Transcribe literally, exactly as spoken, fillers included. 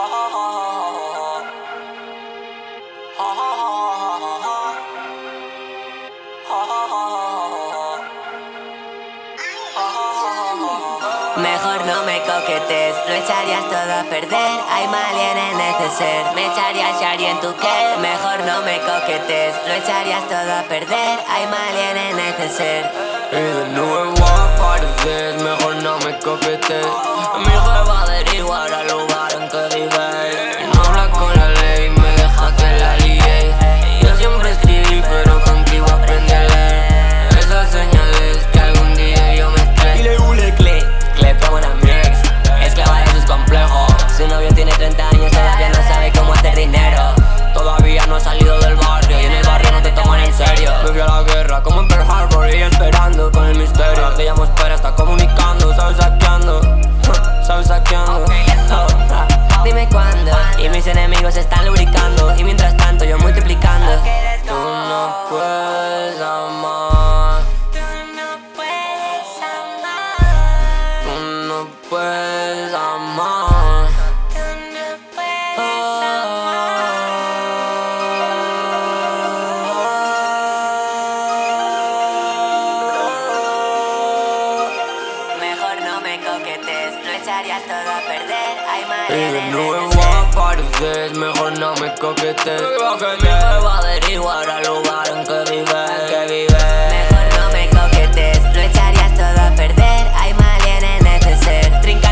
Mejor no me coquetes, lo echarías todo a perder. Hay mal y en el neceser, me echarías Shari en tu qué. Mejor no me coquetes, lo echarías todo a perder. Hay mal y en el neceser. Y de nuevo apareces, mejor no me coquetes. Mi jefa averiguar al lugar en que vives. Y no habla con la ley, me deja que la lié. Yo siempre escribí, pero contigo aprendí a leer. Esas señales que algún día yo mezclé. Y le hule cle, cle como una mi ex, esclava de sus complejos. Su novio tiene treinta años, todavía no sabe cómo hacer dinero. Todavía no ha salido del barrio y en el barrio no te toman en serio. Me fui a la guerra como en Pearl Harbor y esperando con el misterio. Te llamo espera, está comunicando, sabes saqueando, sabes saqueando. Dime cuándo, y mis enemigos están lubricando. Y mientras tanto yo multiplicando. Tú no puedes amar, tú no puedes amar. Mejor no me coquetes, lo echarías todo a perder. Hay mal Y en de el nuevo neceser. apareces, mejor no me coquetes. Que mi jefa averiguar al lugar en que vives, que vives. Mejor no me coquetes, lo echarías todo a perder. Hay mal y en el neceser. Trinca